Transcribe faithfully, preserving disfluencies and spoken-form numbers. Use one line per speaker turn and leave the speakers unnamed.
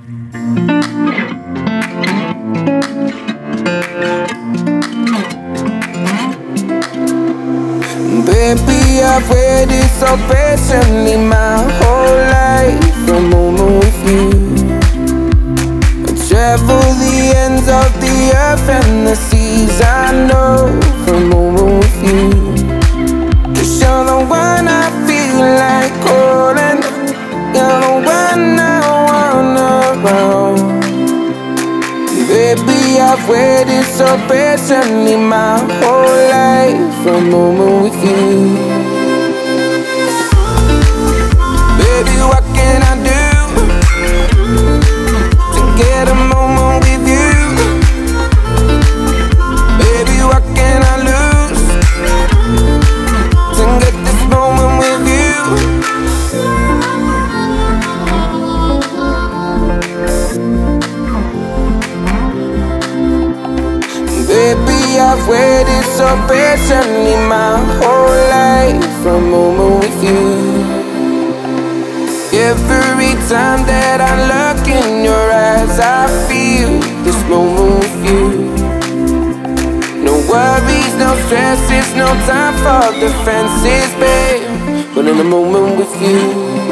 Baby, I've waited so patiently my whole life for a moment with you. I travel the ends of the earth and the seas, I know, for a moment with you. 'Cause you're the one I feel like calling, you're the one I wanna roam. Baby, I've waited so patiently my whole life for a moment with you. Baby, what can I do to get a moment with you? Baby, what can I lose to get this moment with you? Baby, I've waited so patiently my whole life for a moment with you. Every time that I look in your eyes, I feel this moment with you. No worries, no stresses, no time for defenses, babe, but in a moment with you.